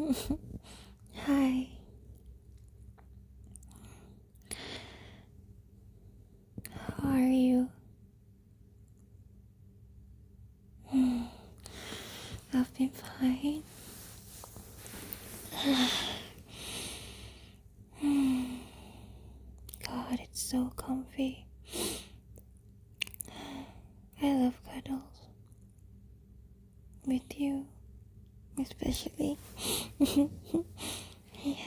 Hi. How are you? I've been fine. God, it's so comfy. I love cuddles. With you, especially. Yeah.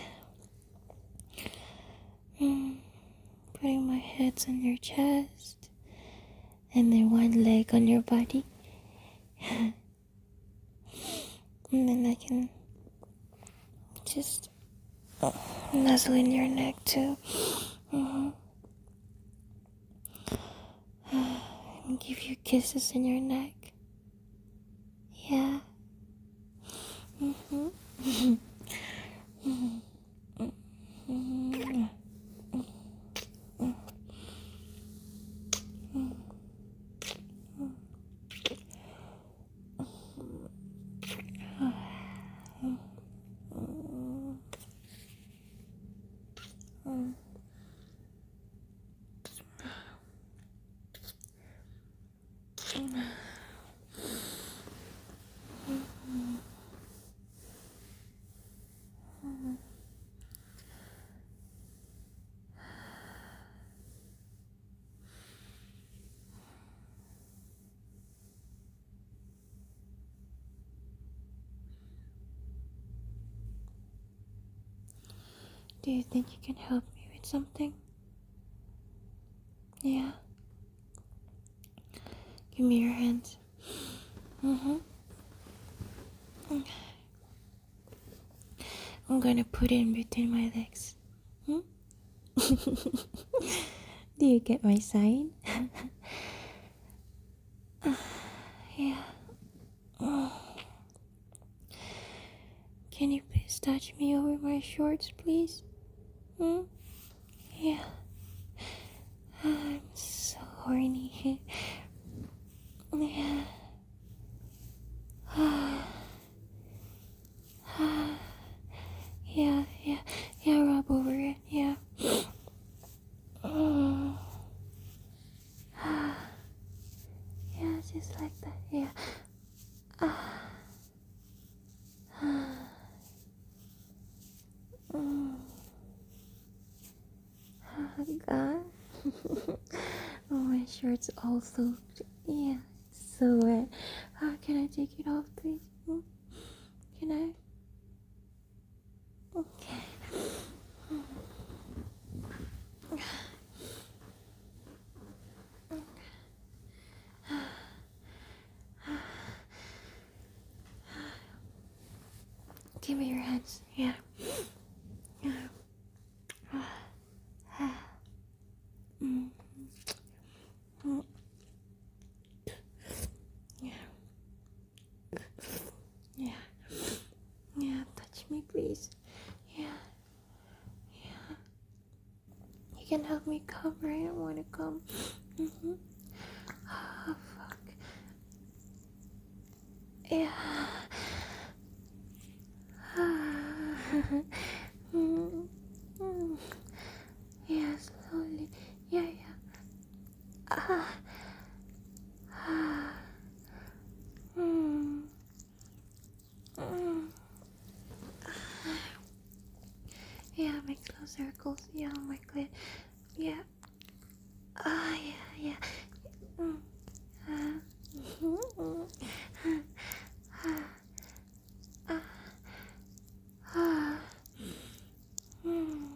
Putting my heads on your chest and then one leg on your body. And then I can just nuzzle in your neck too. And give you kisses in your neck. Yeah. Do you think you can help me with something? Yeah. Give me your hands. I'm gonna put it in between my legs. Do you get my sign? Yeah. Can you please touch me over my shorts, please? Yeah. I'm so horny. Yeah. Yeah, yeah, yeah, rub over it, yeah. Yeah, just like that, yeah. Oh, God. Oh, my shirt's all soaked. Yeah, it's so wet. Can I take it off, please? Can I? Okay. Give me your hands. Yeah. Yeah. Yeah. Yeah. Touch me, please. Yeah. Yeah. You can help me come, right? I want to come. Oh, fuck. Yeah. Yeah, slowly. Yeah, yeah. Ah. Ah. Mm. Mm. Yeah, make slow circles. Yeah, oh my god. Yeah. Ah, yeah, yeah. Mm. Ah. Ah. Ah. Mm.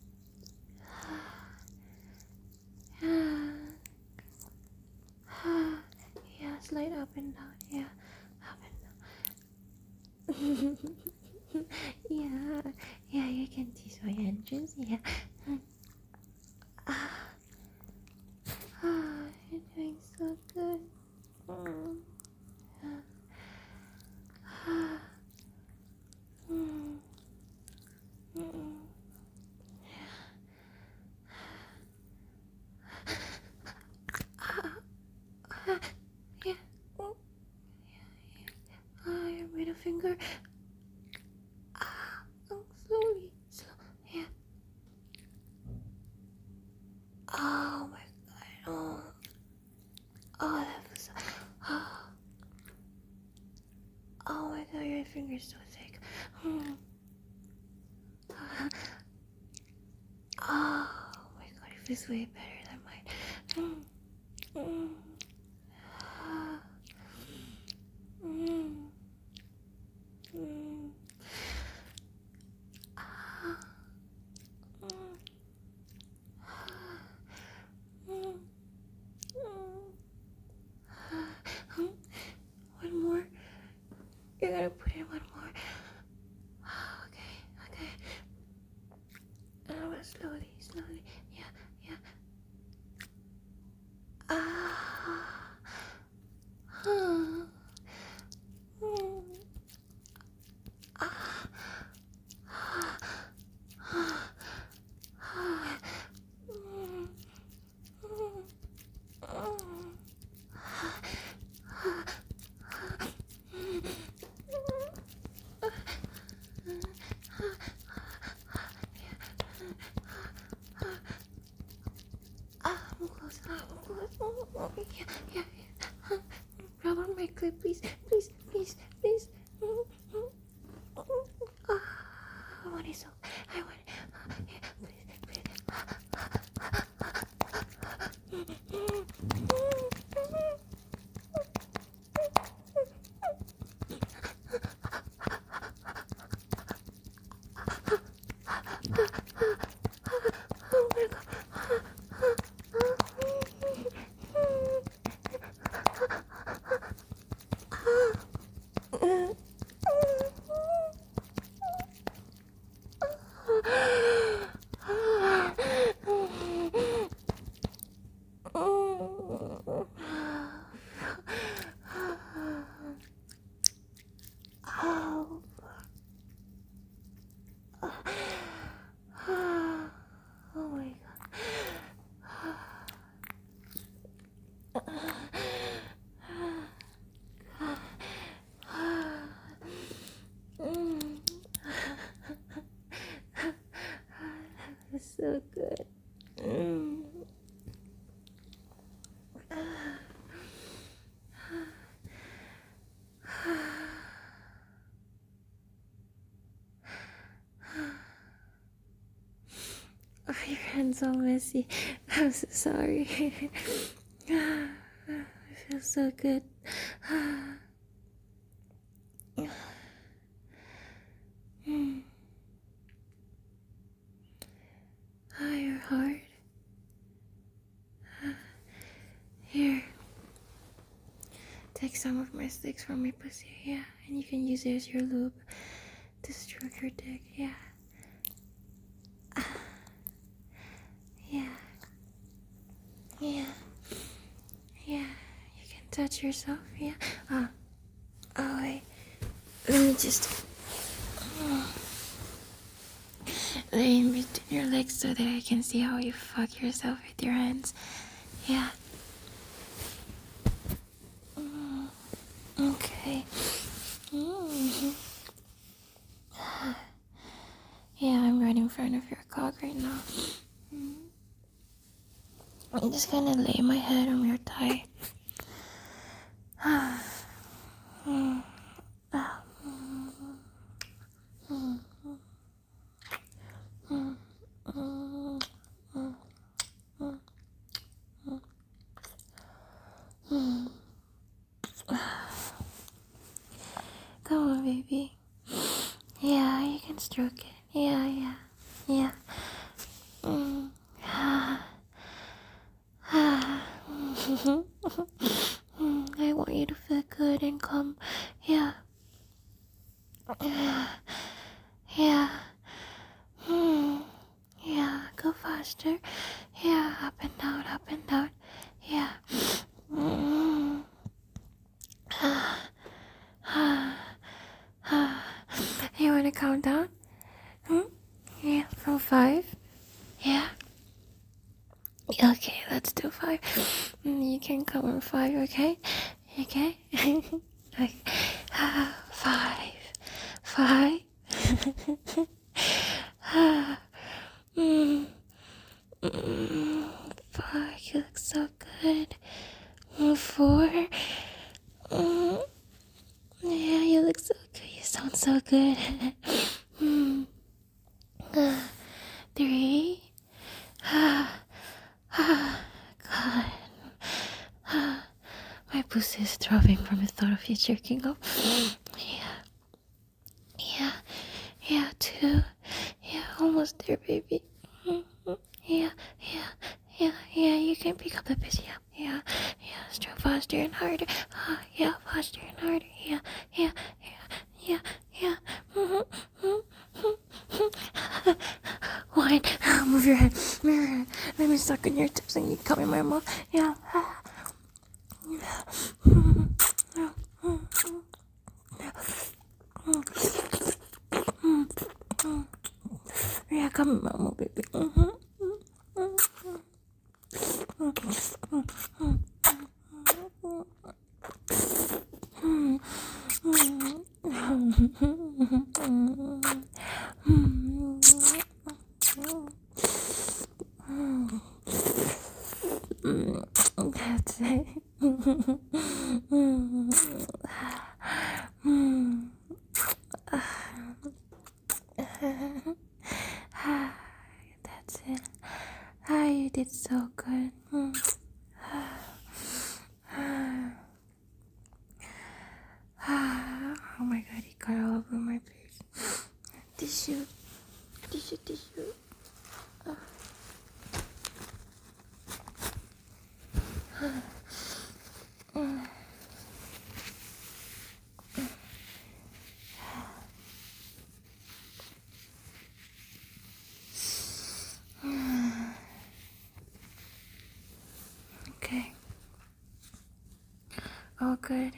Ah. Ah. Yeah, slide up and down. Yeah, up and down. Yeah, yeah, you can tease my entrance. Yeah. Ah. Ah, you're doing so good. Mm. Ah. Mm. Mm. Yeah. Oh, your middle finger. finger's so thick. Oh my god, it feels way better than mine. One more. You're gonna put in one more. Okay. Slowly. Yeah. I'm close. Yeah. Rub on my clip, please. I want it so. I want it. Please. Oh my god. Oh my god. It's so good. Oh, your hand's all messy. I'm so sorry. It feels so good. Oh, you're hard. Here. Take some of my sticks from my pussy, yeah. And you can use it as your lube to stroke your dick, yeah. Yeah. You can touch yourself, yeah. Oh wait. Let me just lay in between your legs so that I can see how you fuck yourself with your hands. Yeah. Okay. Yeah, I'm right in front of your cock right now. I'm just gonna lay my head on your thigh. Come on, baby. Yeah, you can stroke it. Yeah. I want you to feel good and calm. Yeah. Yeah. Yeah, go faster. Yeah, up and down. Yeah. You wanna count down? Yeah, from 5. Yeah. Okay, let's do 5. You can count on 5, okay? Okay? Okay. 5. Fuck, you look so good. 4. Yeah, you look so good. You sound good. 3. God. My pussy is throbbing from the thought of you jerking off. Yeah, 2. Yeah, almost there, baby. Yeah, you can pick up the pace. Yeah, stroke faster and harder. Yeah, faster and harder. Yeah. One, move your head. Let me suck on your tips and you come in my mouth. Yeah. Yeah, come in my mouth, baby. That's it. That's it. You did so good. Oh my god, he got all over my face. Tissue. Okay. All good.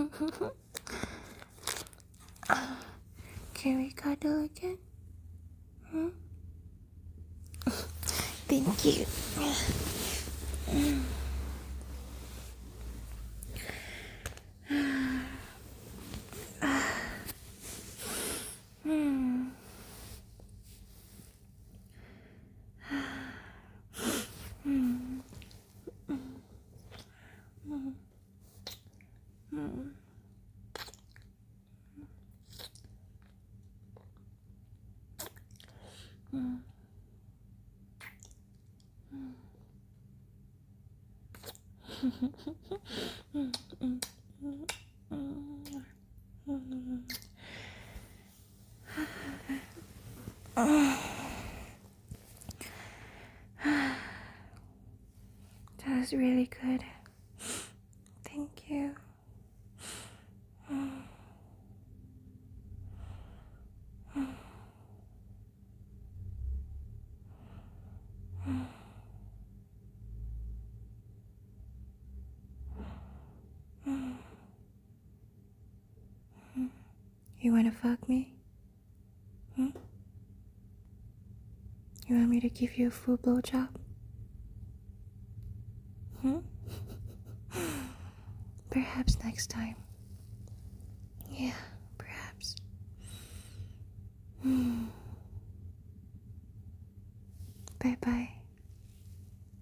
Can we cuddle again? Thank you. That was really good. Thank you. You wanna fuck me? You want me to give you a full blowjob? Perhaps next time. Yeah, perhaps. Bye bye.